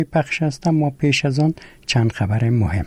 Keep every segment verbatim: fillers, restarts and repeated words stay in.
پخش است، ما پیش از آن چند خبر مهم.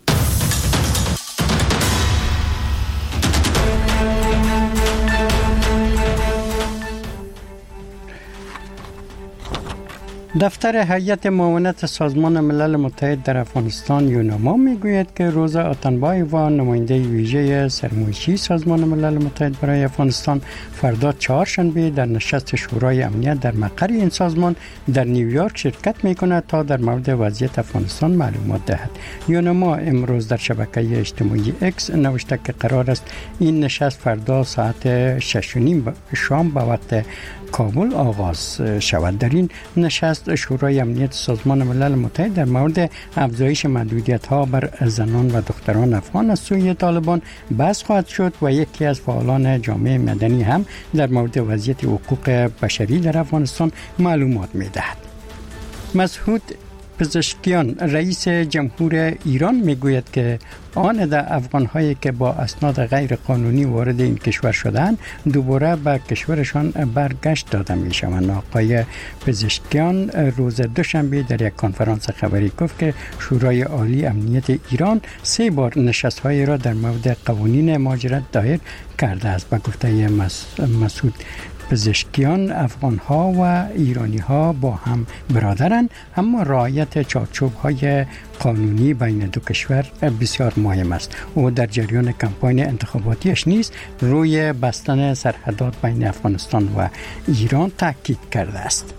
دفتر هیئت معاونت سازمان ملل متحد در افغانستان یوناما میگوید که روزا آتنبایووا نماینده ویژه سرمایه‌ای سازمان ملل متحد برای افغانستان فردا چهارشنبه در نشست شورای امنیت در مقر این سازمان در نیویورک شرکت میکند تا در مورد وضعیت افغانستان معلومات دهد. یوناما امروز در شبکه اجتماعی اکس نوشته که قرار است این نشست فردا ساعت شش و نیم شام به وقت کابل آغاز شود. در این نشست شورای امنیت سازمان ملل متحد در مورد افزایش محدودیت‌ها بر زنان و دختران افغان از سوی طالبان بحث خواهد شد و یکی از فعالان جامعه مدنی هم در مورد وضعیت حقوق بشری در افغانستان معلومات می‌دهد. مسعود پزشکیان رئیس جمهور ایران میگوید که آن در افغان‌هایی که با اسناد غیر قانونی وارد این کشور شدند دوباره به کشورشان برگشت داده می‌شوند. آقای پزشکیان روز دوشنبه در یک کنفرانس خبری گفت که شورای عالی امنیت ایران سه بار نشست‌های را در مورد قوانین مهاجرت دایر کرده است. به گفته مسعود پزشکیان افغان‌ها و ایرانی‌ها با هم برادرند، اما رعایت چارچوب‌های قانونی بین دو کشور بسیار مهم است. او در جریان کمپاین انتخاباتیش نیز روی بستن سرحدات بین افغانستان و ایران تاکید کرده است.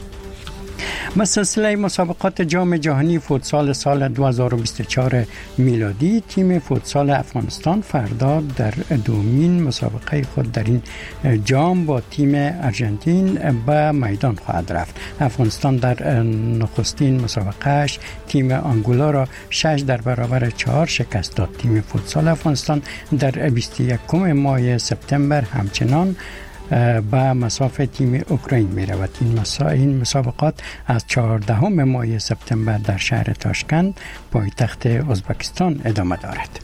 به سلسله مسابقات جام جهانی فوتسال سال دو هزار و بیست و چهار میلادی تیم فوتسال افغانستان فردا در دومین مسابقه خود در این جام با تیم ارژانتین به میدان خواهد رفت. افغانستان در نخستین مسابقهش تیم آنگولا را شش در برابر چهار شکست داد. تیم فوتسال افغانستان در بیست و یکم ماه سپتامبر همچنان به مسافت تیم اوکراین می رود. این, این مسابقات از چهاردهم ماه سپتامبر در شهر تاشکند پایتخت ازبکستان ادامه دارد.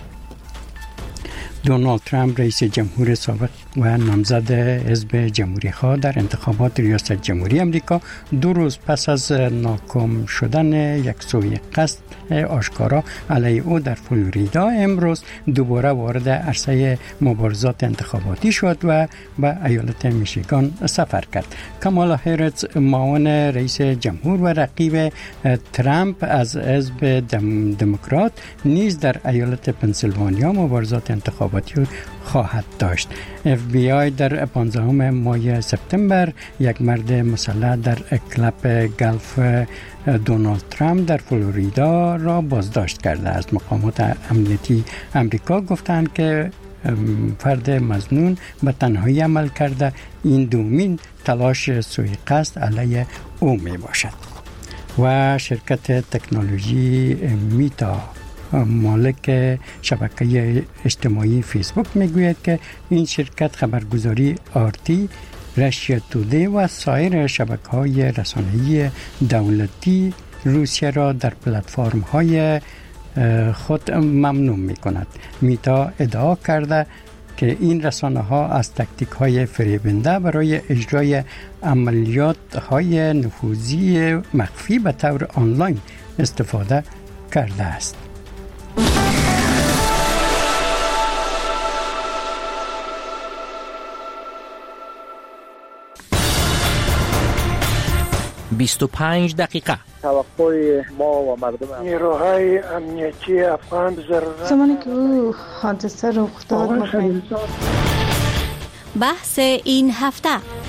دونالد ترامپ رئیس جمهور سابق و نامزد حزب جمهوری خواه در انتخابات ریاست جمهوری آمریکا دو روز پس از ناکام شدن یک سوی قصد آشکارا علیه او در فلوریدا امروز دوباره وارد عرصه مبارزات انتخاباتی شد و به ایالت میشیگان سفر کرد. کامالا هریس معاون رئیس جمهور و رقیب ترامپ از حزب دم دموکرات نیز در ایالت پنسیلوانیا مبارزات انتخاباتی خواهد داشت. اف بی آی در پانزدهم ماه سپتامبر یک مرد مسلح در کلب گلف دونالد ترامپ در فلوریدا را بازداشت کرده است. مقامات امنیتی امریکا گفتند که فرد مظنون به تنهایی عمل کرده. این دومین تلاش سوء قصد علیه او می باشد. و شرکت تکنولوژی میتا مالک شبکه اجتماعی فیسبوک میگوید که این شرکت خبرگزاری آرتی، رشیا تودی و سایر شبکه‌های رسانه‌ای دولتی روسیه را در پلتفرم‌های خود ممنوع می‌کند. میتا ادعا کرده که این رسانه‌ها از تاکتیک‌های فریبنده برای اجرای عملیات‌های نفوذی مخفی به طور آنلاین استفاده کرده است. بیست و پنج دقیقه. توقع ما و مردم نیروهای امنیتی افغان ضرورت زمانی که او حادثه رخ داد بحث این هفته.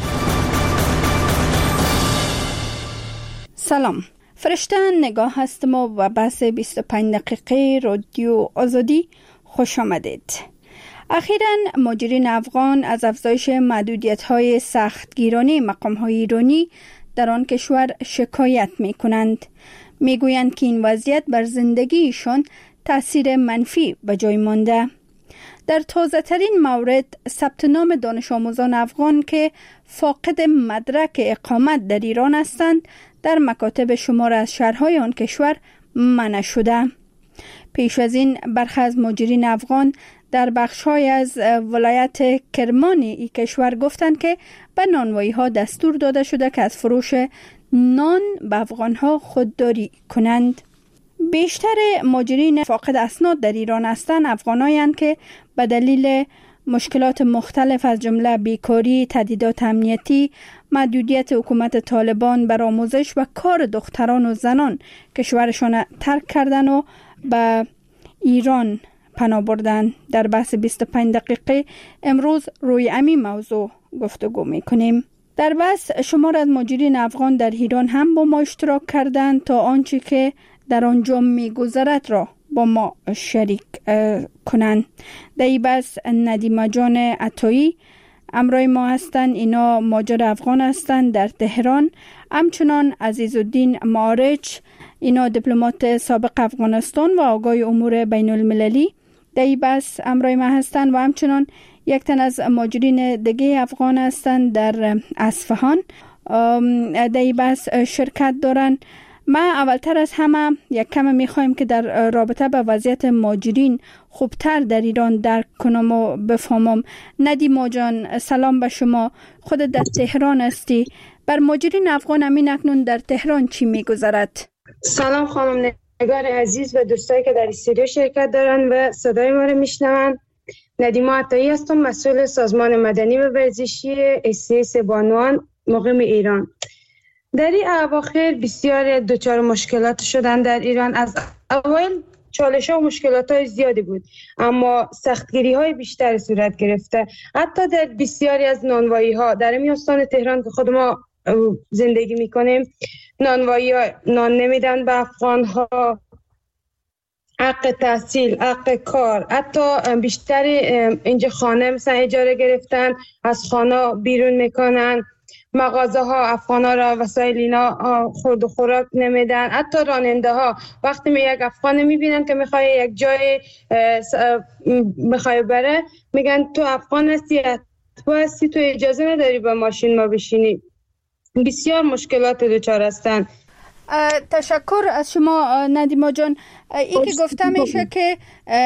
سلام، فرشته نگاه هستم و بحث بیست و پنج دقیقه رادیو آزادی خوش آمدید. اخیراً مهاجرین افغان از افزایش محدودیت‌های سختگیرانه مقام‌های ایرانی در آن کشور شکایت می کنند. می گویند که این وضعیت بر زندگیشان تأثیر منفی به جای مانده. در تازه ترین مورد ثبت نام دانش آموزان افغان که فاقد مدرک اقامت در ایران هستند در مکاتب شمار از شهرهای آن کشور منع شده. پیش از این برخی از مهاجرین افغان در بخش‌های از ولایت کرمان ای کشور گفتند که به نانوایی ها دستور داده شده که از فروش نان به افغانها خودداری کنند. بیشتر مهاجرین فاقد اسناد در ایران هستند افغانایند که به دلیل مشکلات مختلف از جمله بیکاری، تهدیدات امنیتی، محدودیت حکومت طالبان بر آموزش و کار دختران و زنان کشورشان ترک کردن و به ایران پناه بردن. در بحث بیست و پنج دقیقه امروز روی همین موضوع گفتگو میکنیم. در بحث شمار از مهاجرین افغان در ایران هم با ما اشتراک کردند تا آنچه که در آنجا میگذرد را با ما شریک کنند. در این بحث ندیمه جان عطایی همراه ما هستند. اینا مهاجر افغان هستند در تهران. همچنان عزیزالدین معارج، اینا دیپلمات سابق افغانستان و آگاه امور بین المللی در این بحث همراه ما هستند و همچنان یک تن از مهاجرین دیگه افغان هستند در اصفهان در این بحث شرکت دارند. ما اولتر از همه یک کم میخوایم که در رابطه با وضعیت مهاجرین خوبتر در ایران درک کنم و بفهمم. ندیما جان، سلام به شما. خود در تهران هستی. بر مهاجرین افغان همین اکنون در تهران چی میگذرد؟ سلام خانم نگار عزیز و دوستایی که در استودیو شرکت دارن و صدای ما رو میشنون. ندیما عطایی هستم، مسئول سازمان مدنی و ورزشی اس سی اس بانوان مقیم ایران. در این اواخر بسیار دچار مشکلات شدن در ایران. از اول چالش ها و مشکلات های زیادی بود، اما سختگیری های بیشتر صورت گرفته. حتی در بسیاری از نانوایی ها در میستان تهران که خود ما زندگی میکنیم، نانوایی ها نان نمیدن به افغان ها، حق تحصیل، حق کار، حتی بیشتر اینجا خانه مثلا اجاره گرفتن، از خانه بیرون میکنن، مغازه ها افغان ها را وسایل اینا خورد و خوراک نمیدن. حتی راننده ها وقتی می یک افغان میبینن که میخوای یک جای میخوای بره، میگن تو افغان هستی، تو هستی، تو اجازه نداری با ماشین ما بشینی. بسیار مشکلات دچار هستن. تشکر از شما ندیما جان. این که گفته میشه که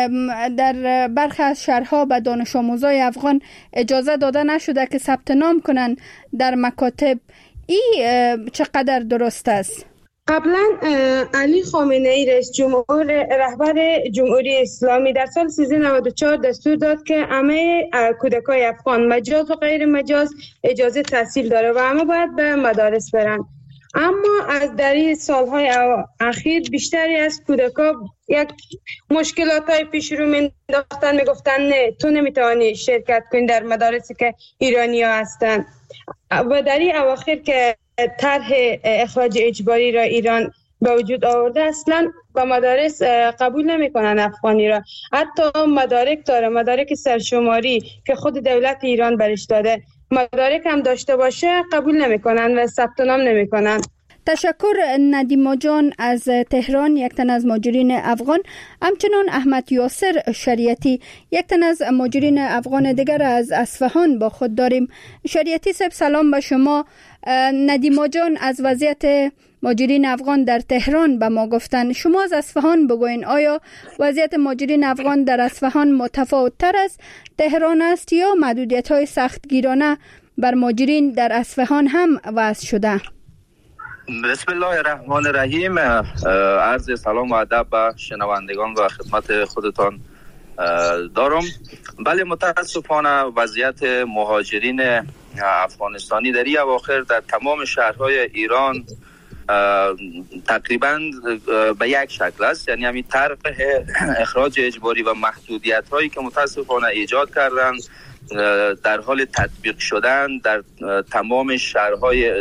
در برخی از شهرها به دانش آموزای افغان اجازه داده نشده که ثبت نام کنن در مکاتب، این چقدر درست است؟ قبلا علی خامنه ای رئیس جمهور رهبر جمهوری اسلامی در سال سیزده نود و چهار دستور داد که همه کودکای افغان مجاز و غیر مجاز اجازه تحصیل داره و همه باید به مدارس برن. اما از در این سالهای اخیر بیشتری از کودکا یک مشکلات های پیش رو مینداختن، میگفتن نه تو نمیتوانی شرکت کنی در مدارسی که ایرانی ها هستن. و در این اواخر که طرح اخراج اجباری را ایران به وجود آورده، اصلا با مدارس قبول نمیکنن افغانی را. حتی مدارک داره، مدارک سرشماری که خود دولت ایران برش داده، مدارک هم داشته باشه قبول نمیکنن و ثبت نام نمیکنن. تشکر ندیما جان از تهران، یک تن از مهاجرین افغان. همچنان احمد یاسر شریعتی، یک تن از مهاجرین افغان دیگر از اصفهان با خود داریم. شریعتی صاحب سلام به شما. ندیما جان از وضعیت مهاجرین افغان در تهران به ما گفتن. شما از اصفهان بگوین، آیا وضعیت مهاجرین افغان در اصفهان متفاوت تر از تهران است یا محدودیت های سختگیرانه بر مهاجرین در اصفهان هم وضع شده؟ بسم الله الرحمن الرحیم. عرض سلام و ادب به شنوندگان و خدمت خودتان دارم. بله، متاسفانه وضعیت مهاجرین افغانستانی در این اواخر در تمام شهرهای ایران تقریبا به یک شکل است. یعنی همین طرح اخراج اجباری و محدودیت هایی که متاسفانه ایجاد کردن در حال تطبیق شدن در تمام شهرهای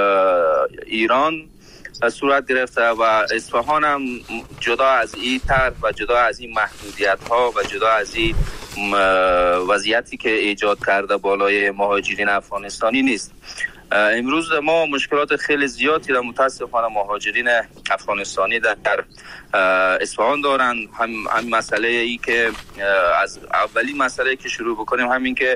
ایران صورت گرفته و اصفهان هم جدا از این طرح و جدا از این محدودیت ها و جدا از این وضعیتی که ایجاد کرده بالای مهاجرین افغانستانی نیست. امروز ما مشکلات خیلی زیادی در متاسفانه مهاجرین افغانستانی در, در اصفهان دارن. هم, هم مسئله ای که از اولی مسئله که شروع بکنیم همین که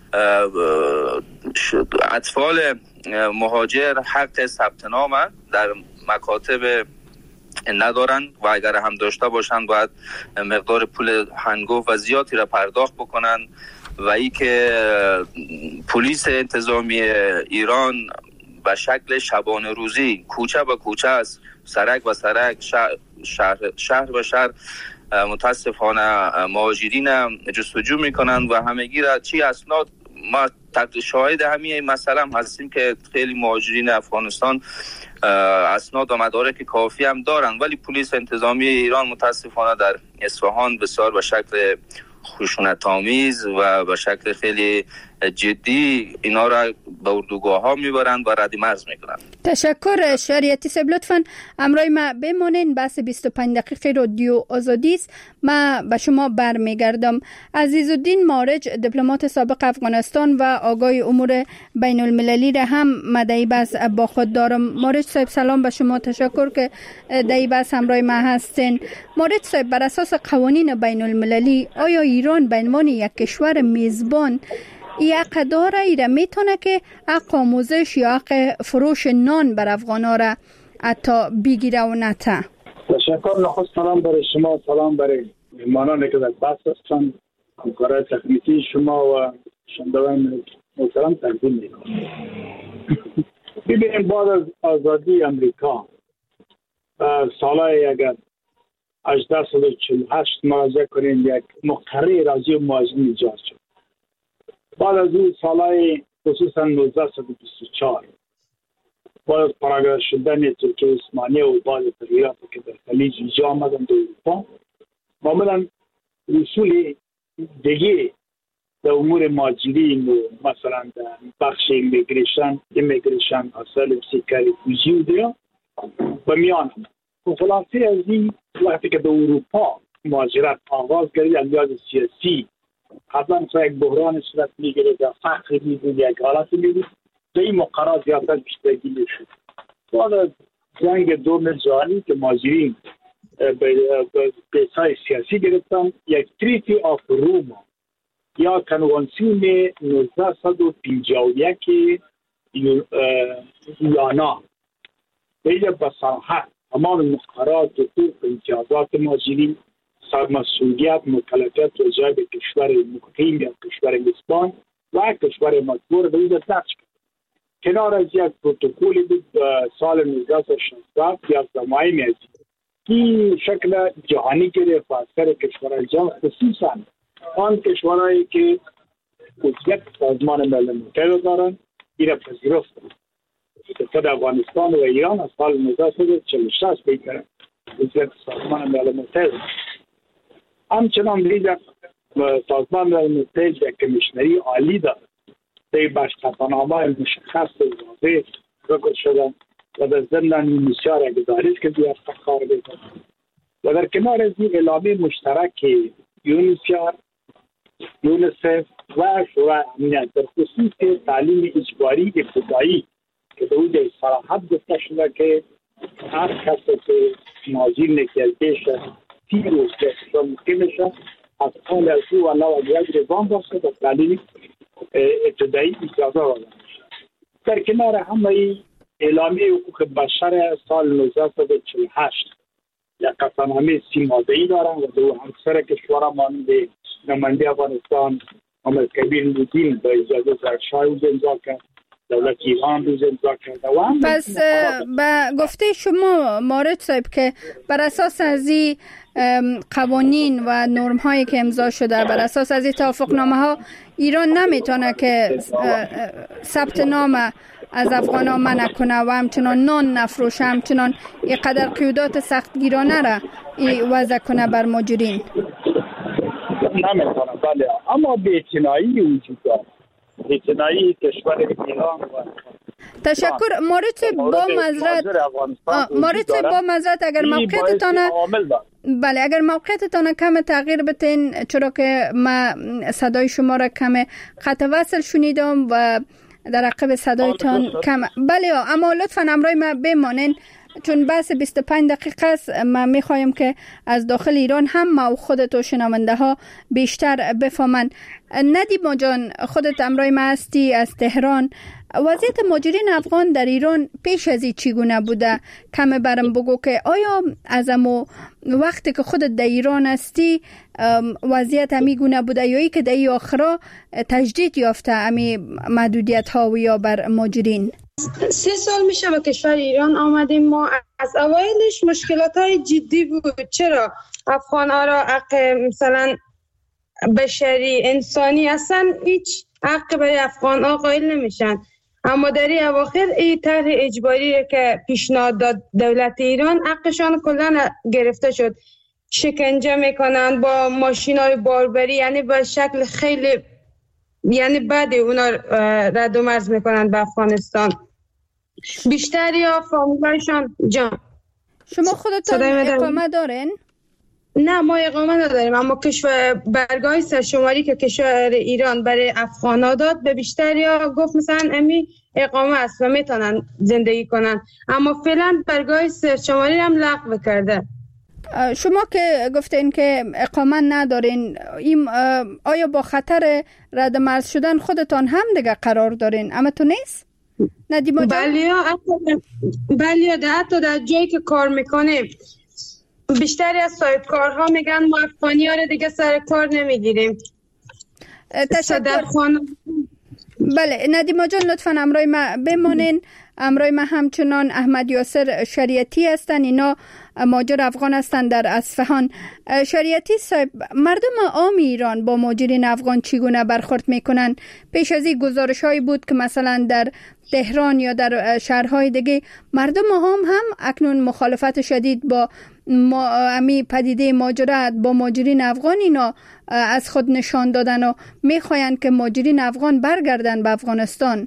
اطفال مهاجر حق ثبت نام در مکاتب ندارن و اگر هم داشته باشن باید مقدار پول هنگفت و زیادی را پرداخت بکنن و ای که پلیس انتظامی ایران به شکل شبانه روزی کوچه به کوچه است، سرک به سرک، شهر شهر, شهر به شهر متاسفانه مهاجرین جستجو میکنند و همگی را چی اسناد. ما شاهد همین مسئله هم هستیم که خیلی مهاجرین افغانستان اسناد و مدارک کافی هم دارند، ولی پلیس انتظامی ایران متاسفانه در اصفهان بسیار به شکل خشونت‌آمیز و به شکل خیلی جدی اینا را به اردوگاه ها میبرند و رد مرز میکنند. تشکر شریعتی صاحب، لطفاً امروی ما بمانین. بحث بیست و پنج دقیقه رادیو آزادی است. ما به شما برمیگردم. عزیزالدین مارج، دیپلمات سابق افغانستان و آگاه امور بین المللی را هم مدعی بحث با خود دارم. مارج صاحب سلام به شما، تشکر که دعی بحث همراه ما هستین. مارج صاحب، بر اساس قوانین بین المللی آیا ایران به عنوان یک کشور میزبان یک داره ایره میتونه که حق آموزش یا حق فروش نان بر افغانا را حتی بگیره و نته؟ تشکر. نخست سلام برای شما، سلام برای مهمانانی که در بحث هستند، همکارای تکنیکی شما و شنوندگان محترم تقدیم میکنم. ببینیم بعد از آزادی امریکا سالهای اگر هزار و هشتصد و چهل و هشت مراجعه کنیم، یک مقرری راجع به مهاجرین ایجاد شد. بعد از این سالهای خصوصا نوزده صد و بیست و چهار بعد از پراگرد شدن ترکیه عثمانیه و بعض تغییرات که در خلیج ایجاد آمدن در اروپا، معمولا رسول دیگه در امور مهاجرین و مثلا در بخش ایمیگریشن ایمیگریشن اصل سیکاری فوجی و دیگه به میان آمد. خلاصه از این وقتی که در اروپا مهاجرت آغاز گردید، از لحاظ سیاسی قبلا تا یک بحران صورت میگیره، یا فقر میگیره، یک حالت میگیره، به این مقررات زیادتر بیشترگی میشد. بعد از جنگ دوم جهانی که مهاجرین به پیسای سیاسی گرفتن، یک تریتی آف روما یا کنوانسیون نوزده صد و پنجاه و یک یانا به اینجا به صراحت تمام مقررات حقوق امتیازات مهاجرین، مسئولیت مکلفیت وجای به کشور مقیم یا کشور میزبان و کشور مجبور به این نقش کرد. کنار از یک پروتکلی بود سال نوزده صد و شصت یا زمانی میازی که شکل جهانی گرفت و اکثر کشورهای جهان خصوصا آن کشورهایی که عضویت سازمان ملل متحد دارند این را پذیرفتند. خود افغانستان و ایران از سال نوزده صد و چهل و شش بیتر عضویت سازمان ملل متحد. همچنان دیگر سازمان ملل متحد یک کمیشنری عالی دارد. در بشقطعنامه مشخص واضح ذکر شدن و در ضمن نویسیار گزارش که دیگر فخار بیدن. و در کنار از این اعلامیه مشترک یونیسیار، یونیسف و شورای امنیت در خصوص تعلیم اجباری ابتدایی که در اونجا صراحت گفته شده که هر کسی که مهاجر نکرده شد تی روز که ممکن شد از آن از او و نو اجراج رزان باشه در تعلیم ابتدایی اجازه را داشت. در کنار همه اعلامیه حقوق بشر سال نوزده صد و چهل و هشت یک قطعنامه سی ماده‌ای دارند و دو همسر کشورها مانند نماینده افغانستان محمد کبیر نورالدین به اجازه زرشای او امضا کرد، دولت ایران روز امضا کرده. پس به گفته شما مارج صاحب که بر اساس از این قوانین و نرم هایی که امضا شده، بر اساس از این توافقنامه ها، ایران نمیتونه که ثبت نام از افغان ها منع کنه و همچنان نان نفروشه، همچنان اینقدر قیودات سختگیرانه را وضع کنه بر مهاجرین. نمیتونه، بله، اما بی‌اعتنایی وجود داره. بی‌اعتنایی کشور ایران و تشکر. مارج با معذرت مارج با معذرت اگر موقعیتتان بله اگر موقعیتتان کم تغییر بتین، چرا که ما صدای شما را کم قطع وصل شنیدم و در عقب صدایتان کم. بله اما لطفاً امروی ما بمانین چون بحث بیست و پنج دقیقه است. ما میخوایم که از داخل ایران هم ما و خودت و شنونده ها بیشتر بفهمن. ندیما جان، خودت امروی ما هستی از تهران. وضعیت مهاجرین افغان در ایران پیش از این چگونه بوده؟ کم برم بگو که آیا از امو وقتی که خودت در ایران هستی وضعیت همی گونه بوده یا ای که در ای آخرا تجدید یافته همی محدودیت ها و یا بر مهاجرین؟ سه سال میشه به کشور ایران آمدیم. ما از اوایلش مشکلات های جدی بود. چرا؟ افغان ها را حق مثلا بشری انسانی اصلا هیچ حق برای افغان ها قائل نمیشن، اما در این اواخر این طرح اجباری که پیشنهاد داد دولت ایران حقشان کلا گرفته شد. شکنجه میکنن با ماشین های باربری، یعنی به شکل خیلی یعنی بعد اونا رد و مرز میکنن به افغانستان. بیشتر یا فامیلایشان جان. شما خودتون اقامه دارین؟ نه ما اقامه نداریم، اما کشور برگاه سرشماری که کشور ایران برای افغانا داد به بیشتر یا گفت مثلا امی اقامه است و میتونن زندگی کنن، اما فعلا برگاه سرشماری هم لغو کرده. شما که گفتین که اقامه ندارین، آیا با خطر رد مرز شدن خودتان هم دیگه قرار دارین؟ اما تو نیست؟ ندیما جان؟ بله بله ده حتی در جایی که کار میکنیم بیشتری از سایت کارها میگن ما افغانی ها رو دیگه سر کار نمیگیریم. تشکر. بله ندیما جان لطفا امرای ما بمانین. امرای ما همچنان احمد یاسر شریعتی هستن، اینا مهاجر افغان هستن در اصفهان. شریعتی صاحب، مردم عام ایران با مهاجرین افغان چگونه برخورد میکنن؟ پیش از این گزارش هایی بود که مثلا در تهران یا در شهرهای دیگه مردم عام هم اکنون مخالفت شدید با امی پدیده مهاجرت با مهاجرین افغان اینا از خود نشان دادن و میخواین که مهاجرین افغان برگردن به افغانستان.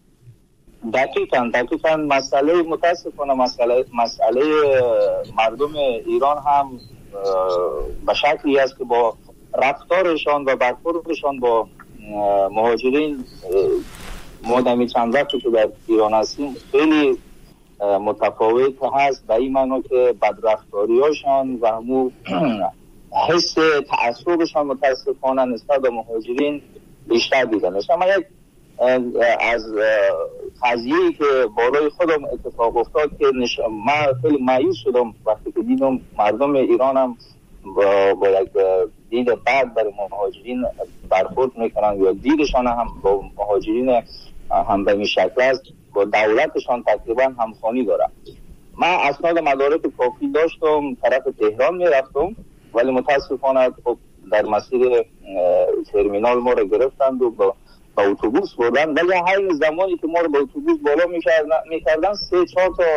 دقیقاً دقیقاً مسئله متاسفانه مسئله مسئله مردم ایران هم به شکلی است که با رفتارشان و برخوردشان با مهاجرین ما دمی چند وقتی که در ایران هستیم خیلی متفاوت هست، به این معنی که بدرفتاریاشان و همون حس تعصبشان متاسفانه نسبت به مهاجرین بیشتر دیدن. اما یک از قضیه‌ای که بالای خودم اتفاق افتاد که نش... من خیلی مایوس شدم وقتی که دیدم مردم ایران هم با, با یک دید بد برای مهاجرین برخورد میکنن یا دیدشان هم با مهاجرین هم به این شکل است، با دولتشان تقریبا همخوانی دارن. من اسناد مدارک کافی داشتم، طرف تهران میرفتم، ولی متاسفانه خب در مسیر ترمینال ما رو گرفتند و با با اتوبوس بردن، ولی همین زمانی که ما رو با اتوبوس بالا میکردن میکردن سه چهار تا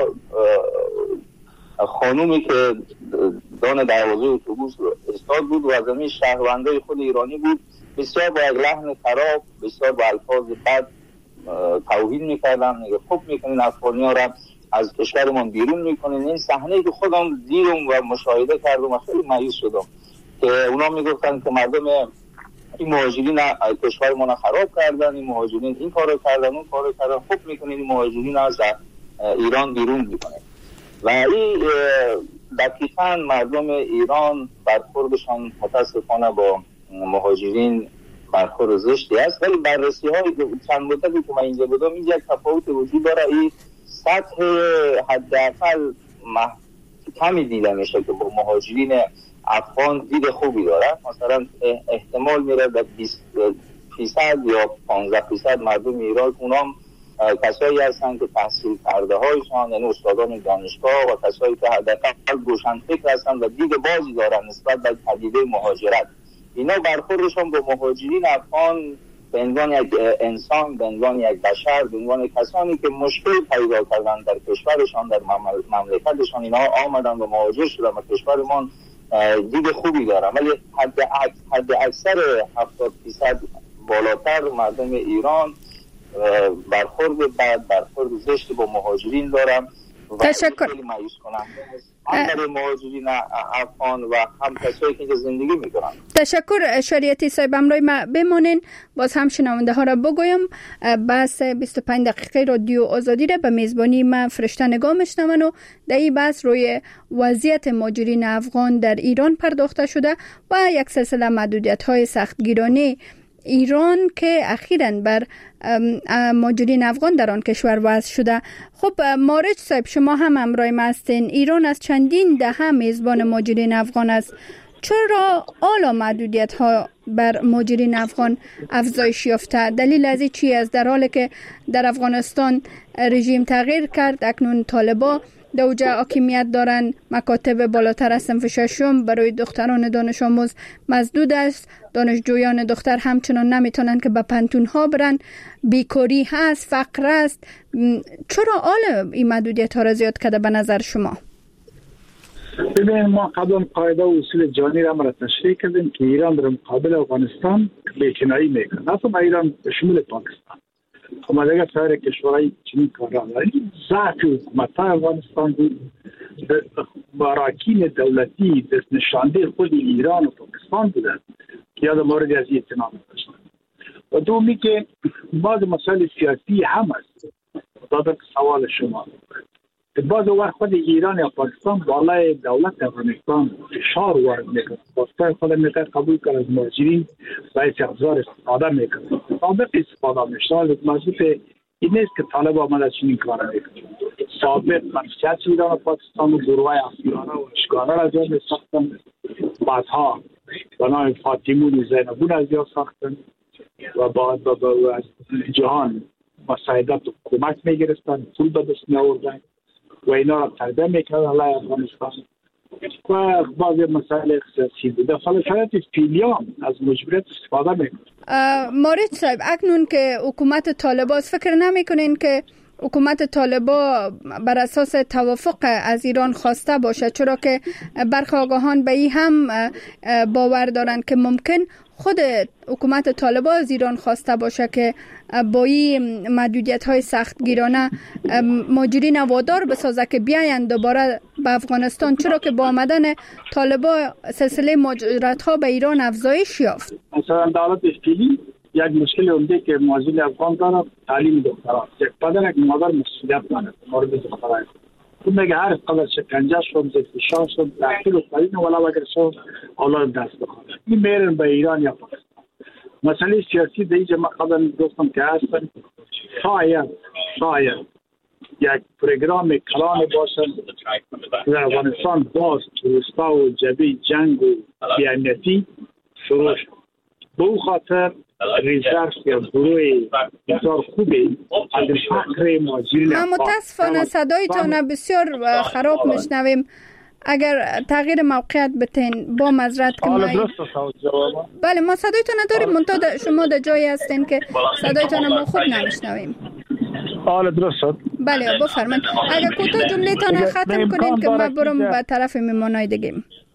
خانومی که دان دروازه اتوبوس استاد بود و از همین شهروندای خود ایرانی بود، بسیار با یک لحن خراب، بسیار با الفاظ بد توهین میکردن، میگه خب میکنین افغانی ها را از کشورمان بیرون میکنین. این صحنه که خودم دیدم و مشاهده کردم و خیلی مایوس شدم که اونا میگفتن که مردم این مهاجرین کشور ما خراب کردن، این مهاجرین این کارو کردن اون کارو کردن، خوب میکنین این مهاجرین از ایران بیرون میکنه. و این دقیقاً مردم ایران برخوردشان متاسفانه با مهاجرین برخورد زشتی است، ولی بررسی های چند مدتی که من اینجا بودم این یک تفاوت وجود داره. این سطح حداقل کمی دیده میشه که با مهاجرین افغان دید خوبی داره. مثلا احتمال میره در بیست فیصد یا پانزده فیصد مردم ایران اونام کسایی هستن که تحصیل کرده هایشان، یعنی استادان دانشگاه و کسایی که حداقل روشن فکر هستن و دید بازی دارن نسبت به پدیده مهاجرت. اینا برخوردشون با مهاجرین افغان به عنوان یک انسان، به عنوان یک بشر، به عنوان کسانی که مشکل پیدا کردن در کشورشان، در مملکتشان، اینا آمدن و مهاجر شدن و کشورمان دید خوبی دارن، ولی حد حد اکثر هفتاد درصد بالاتر مردم ایران برخورد بد، برخورد زشت با مهاجرین دارن. تشکر. خیلی مایوس کننده است هم برای مهاجرین افغان و هم کسایی که زندگی میکنن. تشکر شریعتی صاحب، امروز ما بمونین. باز هم شنونده ها را بگویم بحث بیست و پنج دقیقه رادیو آزادی را به میزبانی من فرشته نگاه میشنون و در این بحث روی وضعیت مهاجرین افغان در ایران پرداخته شده و یک سلسله محدودیت های سختگیرانه ایران که اخیراً بر مهاجرین افغان در آن کشور وضع شده. خب مارج صاحب، شما هم همراه ما هستین. ایران از چندین دهه میزبان مهاجرین افغان است. چرا حالا محدودیت ها بر مهاجرین افغان افزایش یافته؟ دلیل از این چی است؟ در حالی که در افغانستان رژیم تغییر کرد، اکنون طالبان در اوج حاکمیت دارن، مکاتب بالاتر از صنف ششم برای دختران دانش آموز مسدود است، دانشجویان دختر همچنان نمیتونن که به پانتون ها برن، بیکاری هست، فقر است. چرا حالا این محدودیت ها را زیاد کرده به نظر شما؟ ببین، ما قبلا قاعده و اصول جهانی را مرا تشریح کردیم که ایران در مقابل افغانستان بی‌کنایی میکنه، نه فقط ایران به شمول پاکستان. خب دیگه سایر کشورهای چنین کارا داریم. ضعف حکومت افغانستان بود، براکین دولتی دست نشانده خود ایران و پاکستان بودند که یاد مورد از این اطلاع داشتن. و دومی که بعض مسائل سیاسی هم است. دادم سوال شما، بعض وقت خود ایران یا پاکستان بالای دولت افغانستان فشار وارد میکنه، پاسپورت خود میتونه قبول کنه از مهاجرین باید ابزار استفاده میکنه، سابق استفاده میشه. موضوع این نیست که طالب آمده چنین کار میکنه. سابق منشأت ایران و پاکستان و گروه افغانانه و اشغاله را جا میساختن، بعدها بنای فاطمون و زینبون از جا ساختن و بعد با جهان مساعدت و کمک میگرفتن، پول به دست میآوردن و اینا را تربیه میکردن علیه افغانستان و بعضی مسائل سیاسی بوده. حالا شاید فیلیام از مجبوریت استفاده میکنه. مارج صاحب، اکنون که حکومت طالبان، فکر نمیکنین که حکومت طالبان بر اساس توافق از ایران خواسته باشه؟ چرا که برخی آگاهان به این هم باور دارند که ممکن خود حکومت طالبان از ایران خواسته باشه که با این محدودیت های سخت گیرانه مهاجرین وادار بسازه که بیاین دوباره به افغانستان، چرا که با آمدن طالبان سلسله مهاجرت ها به ایران افزایش یافت. مثلا دولت فعلی یک مشکل عمده که مهاجرین افغان داره تعلیم دختران. یک پدر یک مادر مسئولیت داره مورد دختران. اون میگه هر قدر شکنجه شد، فشار شد، تحقیر و تعلیم ولا اگر شد اولاد دست بخوره. این میرن به ایران یا پاکستان. مسئله سیاسی در اینجا ما قبلا گفتم که هستن، شاید شاید یک پروگرام کلان باشن در افغانستان باز توستا و جبهه جنگ و بی‌امنیتی شروع شد. به او خاطر ریزرس یا گروه بسیار خوبی از فقر مهاجرین افغان. متاسفانه صدایتان بسیار خراب میشنویم. اگر تغییر موقعیت بتین با معذرت که ما بله ما صدایتان نداریم، منتها شما در جایی هستین که صدایتان ما خوب نمیشنویم. حالا درست شد؟ بله بفرمایید. اگر کوتاه جمله‌تان ختم کنین که ما برم به طرف میمانای دیگه.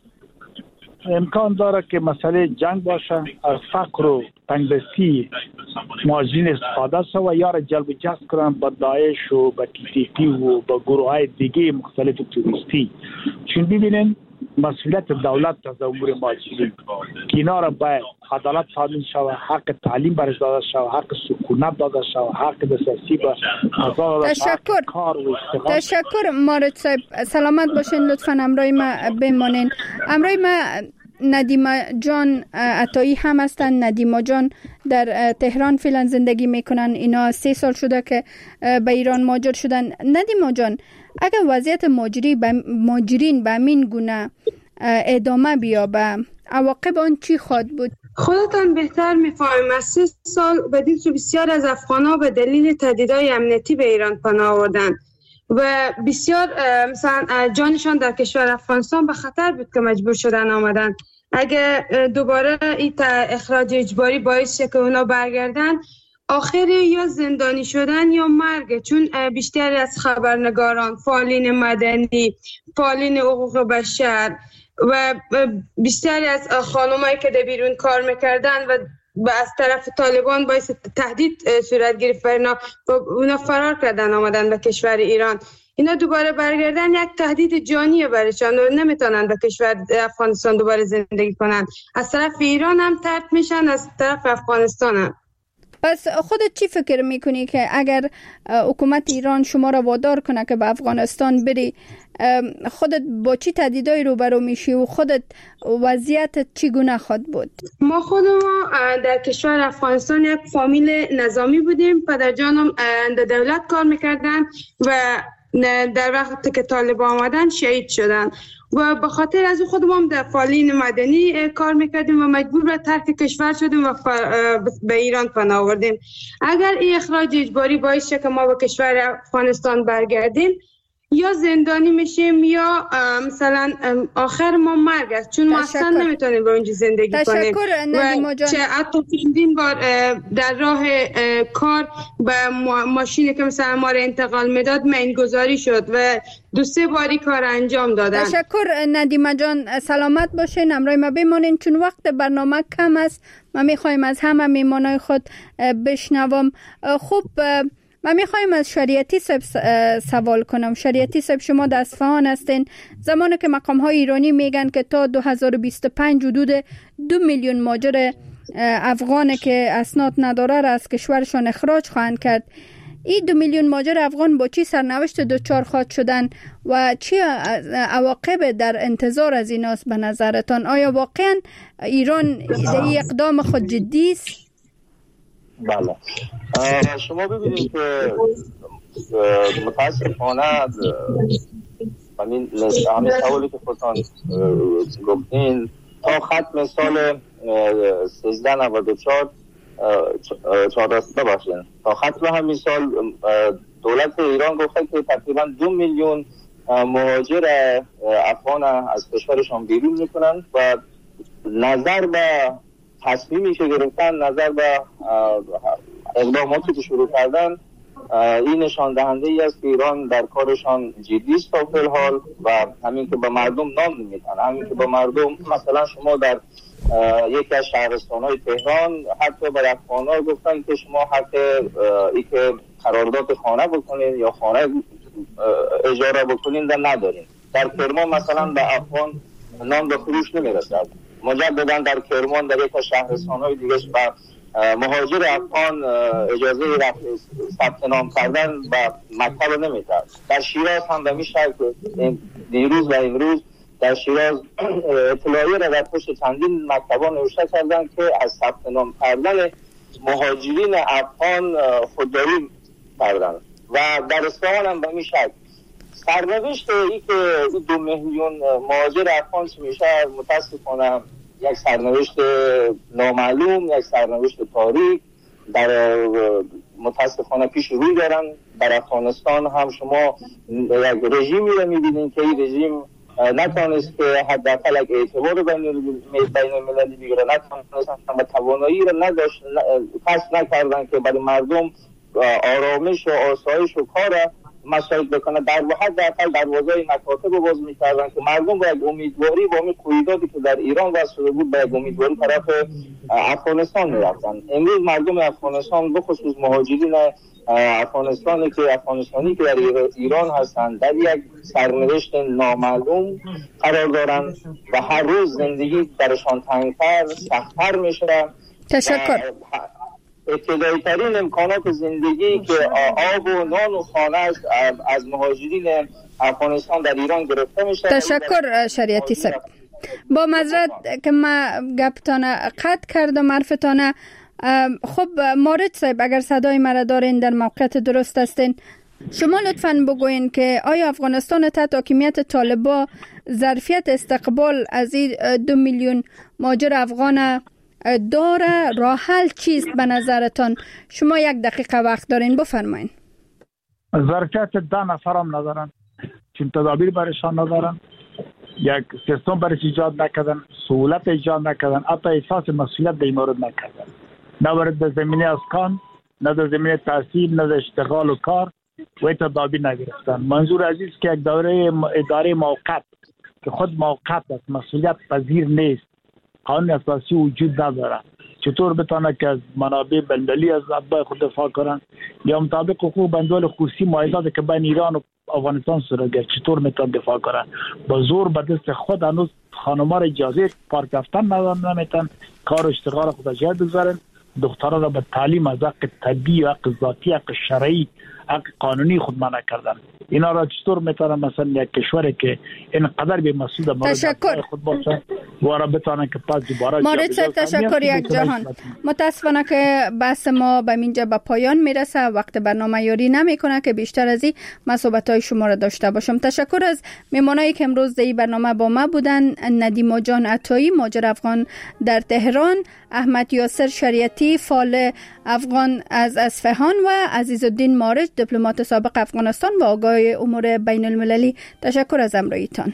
امکان داره که مسئله جنگ باشه، از فقر و تنگدستی مهاجرین استفاده شد و یا را جلب و جذب کنن با داعش و با تیتی و با گروه های دیگه مختلف توریستی. چون ببینین مسئولیت دولت از امور مهاجرین که اینا را باید عدالت تامین شود، حق تعلیم برش داده شود، حق سکونت داده شود، حق دسترسی به فضا داده شود. تشکر تشکر مارج صاحب، سلامت باشین. لطفا همراه ما بمانین. همراه ما ندیمه جان عطایی هم هستن. ندیمه جان در تهران فعلا زندگی میکنن. اینا سه سال شده که به ایران مهاجر شدن. ندیمه جان، اگر وضعیت مهاجری به مهاجرین به همین گونه ادامه بیابه، عواقب آن چی خواهد بود؟ خودتان بهتر میفهمید. از سه سال بدید که بسیار از افغان‌ها به دلیل تهدیدهای امنیتی به ایران پناه آوردند و بسیار مثلا جانشان در کشور افغانستان به خطر بود که مجبور شدن آمدن. اگه دوباره این اخراج اجباری باعث شه که اونا برگردن، آخر یا زندانی شدن یا مرگ. چون بیشتر از خبرنگاران، فعالین مدنی، فعالین حقوق بشر و بیشتر از خانمایی که در بیرون کار میکردن و از طرف طالبان باعث تهدید صورت گرفت و اونا فرار کردن آمدن به کشور ایران. اینا دوباره برگردن یک تهدید جانیه برشان و نمیتونن به کشور افغانستان دوباره زندگی کنن. از طرف ایران هم طرد میشن، از طرف افغانستان هم. پس خودت چی فکر میکنی که اگر حکومت ایران شما را وادار کنه که به افغانستان بری، خودت با چی تهدیدایی روبرو میشی و خودت وضعیت چگونه خواهد بود؟ ما خود ما در کشور افغانستان یک فامیل نظامی بودیم. پدر جانم در دولت کار میکردن و در وقت که طالب آمدن شهید شدن و به خاطر از خودمون در فعالین مدنی کار میکردیم و مجبور به ترک کشور شدیم و به ایران پناه آوردیم. اگر این اخراج اجباری باعث شه که ما به کشور افغانستان برگردیم، یا زندانی میشیم یا مثلا آخر ما مرگ است، چون ما اصلا نمیتونیم به اونجا زندگی کنیم. و چه حتی چندین بار در راه کار به ماشینی که مثلا ما را انتقال میداد مینگذاری شد و دو سه باری کار انجام دادن. تشکر ندیمه جان، سلامت باشین، همراه ما بمانین چون وقت برنامه کم است. ما میخوایم از همه میمانای خود بشنوم. خوب، من میخوایم از شریعتی صاحب سوال کنم. شریعتی صاحب، شما در اصفهان هستین. زمانی که مقام های ایرانی میگن که تا دو هزار و بیست و پنج حدود دو میلیون مهاجر افغان که اسناد نداره را از کشورشان اخراج خواهند کرد، این دو میلیون مهاجر افغان با چی سرنوشت دوچار خواهد شدن و چی عواقب در انتظار از ایناست به نظرتان؟ آیا واقعا ایران در اقدام خود جدی است؟ بله، شما ببینید که متاسفانه همین همین سوالی که خودتان گفتین تا ختم سال سیزده نود و چهار چهارده باشین، تا ختم همین سال دولت ایران گفته که تقریبا دو میلیون مهاجر افغان از کشورشان بیرون میکنن و نظر به تصمیمی که گرفتن، نظر به اقداماتی که شروع کردن، این نشان دهنده ای است که ایران در کارشان جدی است تا فی الحال و همین که به مردم نام نمیدن، همین که به مردم مثلا شما در یکی از شهرستان‌های تهران حتی به افغان‌ها گفتن که شما حق ای که قرارداد خانه بکنین یا خانه اجاره بکنین در ندارین. در کرمان مثلا به افغان نام به فروش نمیرسد. مجددا در کرمان در یک از شهرستان‌های دیگه به مهاجر افغان اجازه ثبت نام کردن و مکتب نمیدن. در شیراز هم به میشه دیروز و امروز در شیراز اطلاعیه را در پشت چندین مکتبا نوشته کردن که از ثبت نام کردن مهاجرین افغان خودداری کردن و در اصفهان هم به میشه سرنوشت ای که دو میلیون مهاجر افغان میشه متاسفانه یک سرنوشت نامعلوم، یک سرنوشت تاریک در متاسفانه پیش روی دارن. در افغانستان هم شما یک رژیمی رو میبینین که این رژیم نتونست که حداقل یک اعتبار بین المللی بگیره، نتونست و توانایی رو نداشت، کسب نکردن که برای مردم آرامش و آسایش و کار مساعد بکنه. در واحد حداقل دروازه مکاتب رو باز میکردن که مردم با یک امیدواری با اون قیوداتی که در ایران واسه بود با یک امیدواری طرف افغانستان میرفتن. امروز مردم افغانستان بخصوص مهاجرین افغانستانی که افغانستانی که در ایران هستند در یک سرنوشت نامعلوم قرار دارند و هر روز زندگی درشان تنگتر سختتر میشه. تشکر. ابتدایی ترین امکانات زندگی که آب و نان و خانه است از مهاجرین افغانستان در ایران گرفته میشه. تشکر شریعتی صاحب. با معذرت که ما گپتان قطع کردم حرفتان. خب مارد صاحب، اگر صدای مرا دارین در موقعیت درست هستین، شما لطفاً بگوین که آیا افغانستان تحت حاکمیت طالبان ظرفیت استقبال از این دو میلیون مهاجر افغان داره؟ راه حل چیست به نظرتان؟ شما یک دقیقه وقت دارین، بفرمایین. ظرفیت ده نفر هم ندارن، چون تدابیر برشان ندارن، یک سیستم برش ایجاد نکردن، سهولت ایجاد نکردن، حتی احساس مسئولیت در این مورد نکردن، نه وارد در زمینه اسکان، نه در زمینه تحصیل، نه در اشتغال و کار و تدابیر نگرفتن. منظور عزیز که یک دوره اداره موقت که خود موقت است، مسئولیت پذیر نیست، قانون اساسی وجود نداره، چطور بتونه که از منابع بندلی از ابداع خود دفاع کنن یا مطابق حقوق بندول خصوصی معاهداتی که بین ایران و افغانستان صورت گرفت چطور میتونن دفاع کنن؟ با زور به دست خود هنوز خانم‌ها را اجازه پارک رفتن ندارن، نمیتونن کار و اشتغال خود جای بگذارن دختران را به تعلیم از حق طبیعی، حق ذاتی، حق شرعی، حق قانونی خود منع کردن. اینا را چطور میتونه مثلا یک کشوری که اینقدر به مسئول مورد خود باشه و را بتونه که پس دوباره مورد صاحب تشکر یک جهان. متاسفانه که بحث ما به اینجا به پایان میرسه، وقت برنامه یاری نمیکنه که بیشتر از این صحبت‌های شما را داشته باشم. تشکر از مهمانایی که امروز در این برنامه با ما بودن: ندیما جان عطایی، مهاجر افغان در تهران، احمد یاسر شریعتی، فعال افغان از اصفهان و عزیزالدین مارج، دیپلمات سابق افغانستان و آگاه امور بین المللی. تشکر از همراهیتان.